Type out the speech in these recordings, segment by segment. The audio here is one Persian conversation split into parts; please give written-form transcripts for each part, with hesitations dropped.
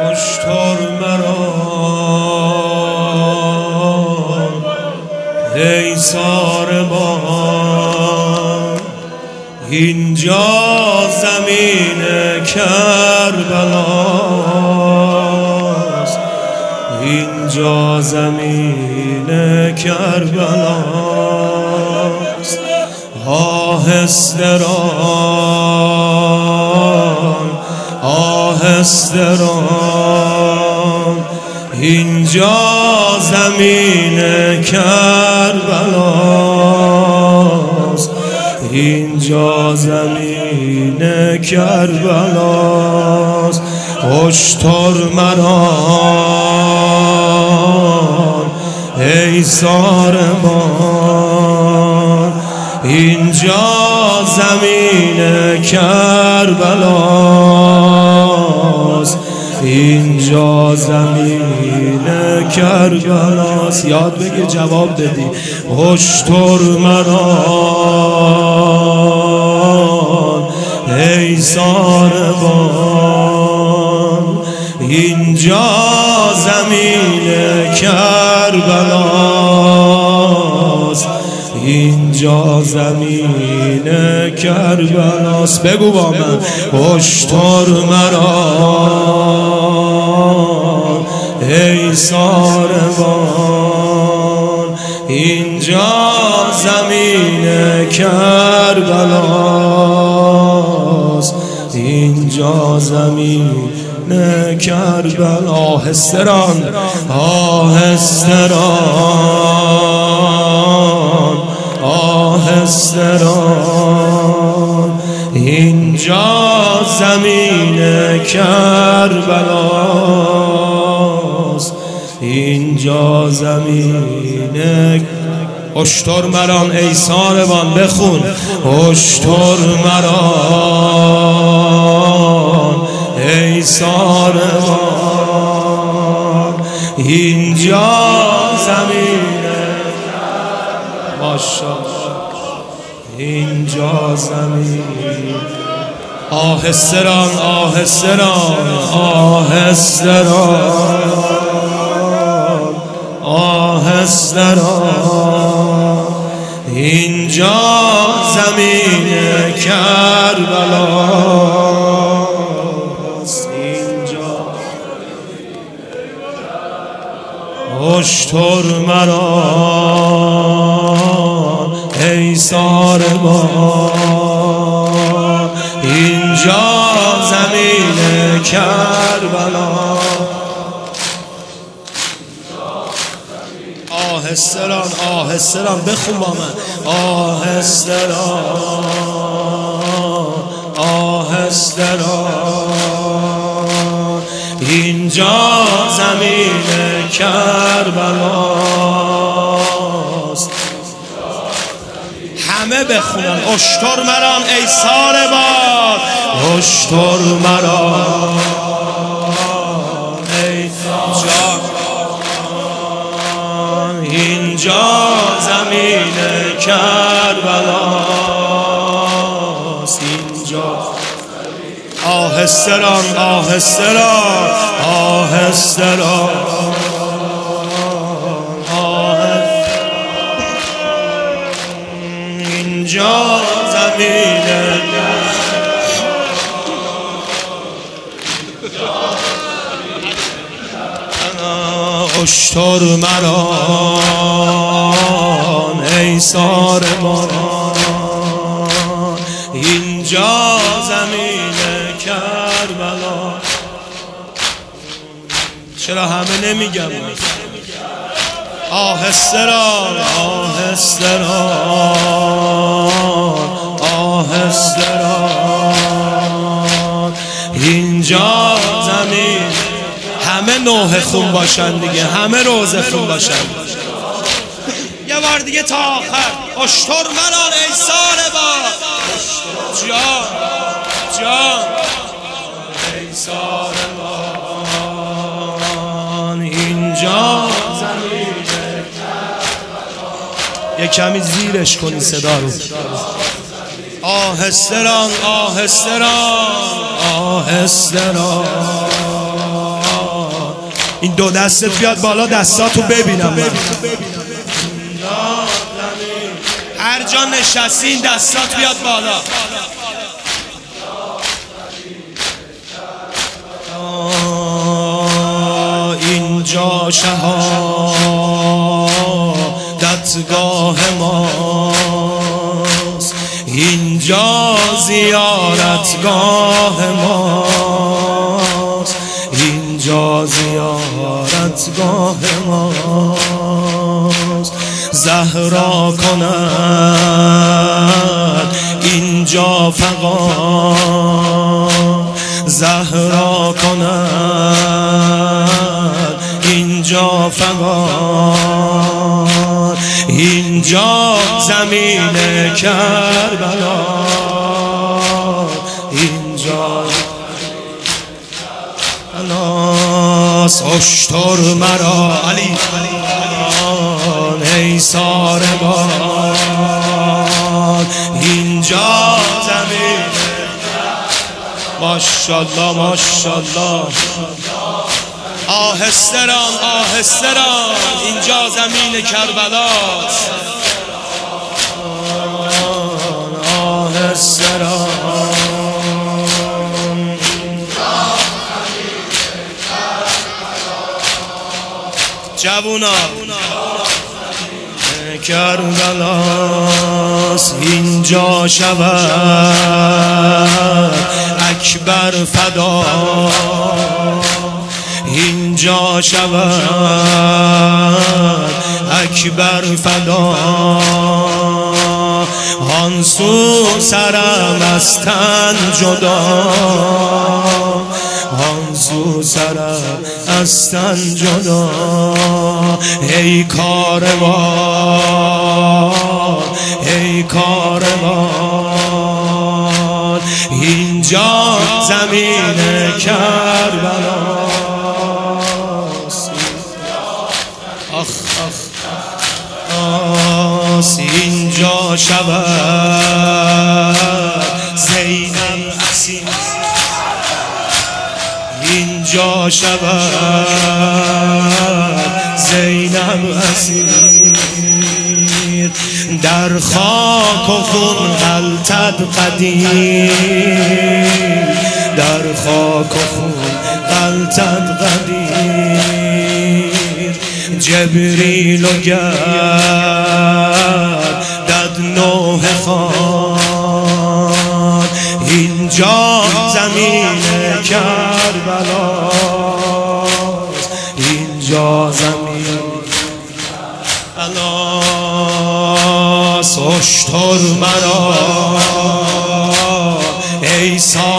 هشدار مرا ای ساربان، اینجا زمین کربلاست، اینجا زمین کربلاست. آهسته ران، آهسته ران، اینجا زمین کربلاست، اینجا زمین کربلاست. هشدار مران ای ساربان، اینجا زمین کربلاست، اینجا زمین کربلاست. یاد بگیر جواب بدی. هشدار مران ای ساربان، اینجا زمین کربلاست، اینجا زمین کربلاست. بگو با من. هشدار مران ای ساربان، اینجا زمین کربلاست، اینجا زمین کربلا. آهسته ران، آهسته ران، آهسته ران، اینجا زمین کربلاست، اینجا زمین. هشدار مران ای ساربان، بخون. هشدار مران ای ساربان، اینجا زمین ماشاءالله، اینجا زمین. آهسته ران، آهسته ران، آهسته ران، آهسته ران، اینجا زمین کربلاست، اینجا. هشدار مران ای ساربان، اینجا زمین کربلا. آهسته ران، آهسته ران، بخون با من. آهسته ران، آهسته ران، اینجا زمین کربلاست. همه بخونن. هشدار مران ای ساربان، هشدار مران ای ساربان، اینجا زمین کربلاست، اینجا. آهسته ران، آهسته ران، آهسته ران، اینجا زمین. هشدار مران ای ساربان، اینجا زمین کربلا. چرا همه نمیگم؟ آهسته ران، آهسته ران، آهسته ران، اینجا زمین. همه نوح خون باشن دیگه، همه روزه خون باشن. یه بار دیگه تا آخر. هشدار مران ای ساربان، جان جان ای ساربان، اینجا زمین. یه کمی زیرش کنی صدا رو. آهسته ران، آهسته ران، آهسته ران، این دو دستت بیاد بالا، دستاتو ببینم من. هر جا نشستی این دستات بیاد بالا. اینجا شهادتگاه ماست، اینجا زیارتگاه ماست، اینجا زیارتگاه ماست. زهرا کند اینجا فغان، زهرا کند اینجا فغان، اینجا زمین کربلا، اینجا اناس اشتر مرا علی ای ساربان، اینجا زمین ماشاءالله ماشاءالله. آهسته ران آهسته ران، اینجا زمین کربلاست. آهسته ران جوونا کربلاست، اینجا شود اکبر فدا، اینجا شود اکبر فدا. آن سو سرم از تن جدا، آن سو سرم از تن جدا. ای کاروان ای کاروان، اینجا زمین کربلاست. آخ آخ اینجا شود زینب اسیر، اینجا شود زینب اسیر. در خاک و خون غلطد قدیم، در خاک و خون غلطد قدیم. جبریل و گردد نوح خان، اینجا زمین کربلاست، اینجا زمین کربلاست. اشتر مرا ای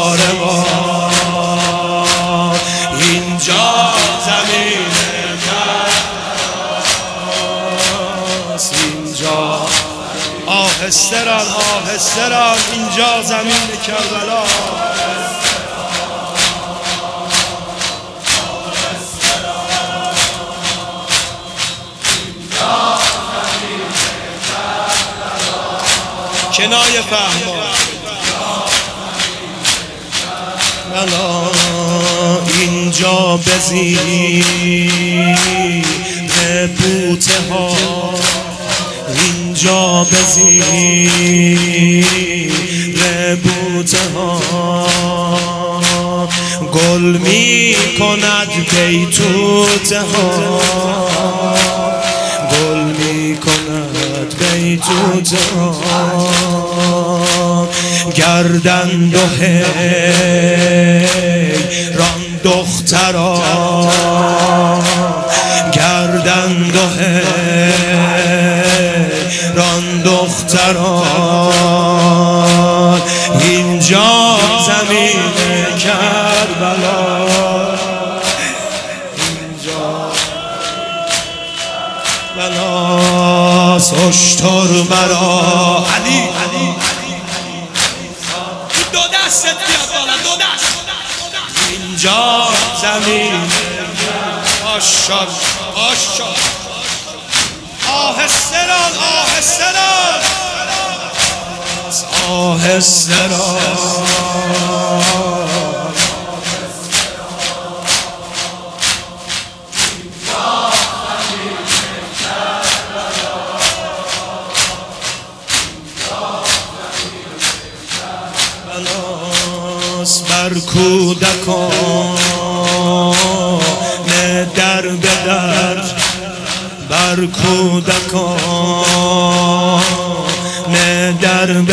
ساربان، اینجا زمین کربلاست، اینجا آهسته ران آهسته ران، اینجا زمین کربلاست. کنایه فهما اینجا بزیر بوته ها، اینجا بزیر بوته ها. گل می کند بیتوته ها، گل می کند بیتوته ها. گردند و حیران دختران، گردند و حیران دختران. اینجا زمین کربلا، اینجا بلاس. اشتر مرا علی دو دست بیاد بالا، دو دست. اینجا زمین ماشاءالله ماشاءالله. آهسته ران آهسته ران آهسته ران. بر کودکان در به در، بر کودکان در به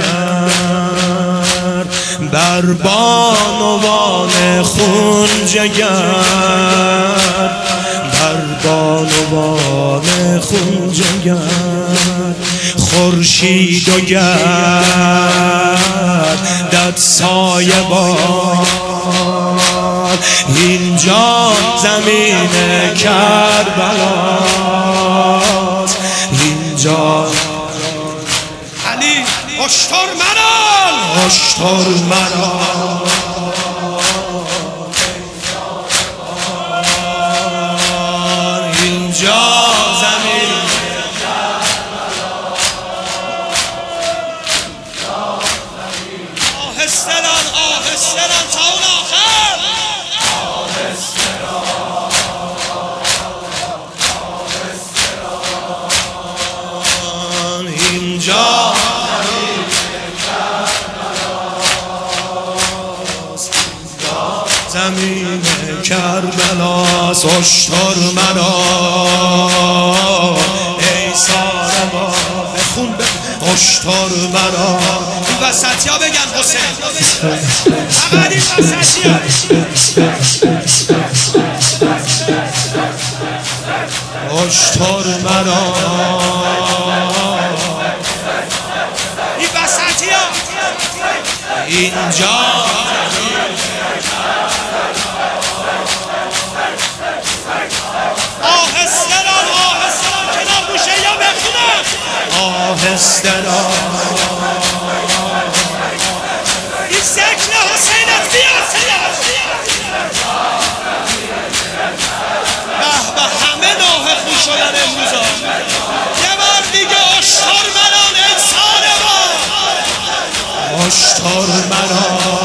در، بر بانوان خون جگر، بر بانوان خون جگر، خورشید و گردت سایه باد، اینجا زمین کربلاست، اینجا علی اشتر منال، اشتر منال، اینجا زمین آهستران آهستران تا اون آخر، اینجا زمین کربلاست، اشتر مرا ای ساربا، بخون اشتر مرا. این وسطی ها بگن حسین، فقط این وسطی ها. اشتر مرا، این وسطی ها. اینجا آهستران آهستران کنار گوشه یا بخونم، آهستران این ذکر حسینت بیاد سیاد. به به همه ناه خون شدن امروزا. یه بار دیگه اشتر منان ای ساربان، اشتر مرا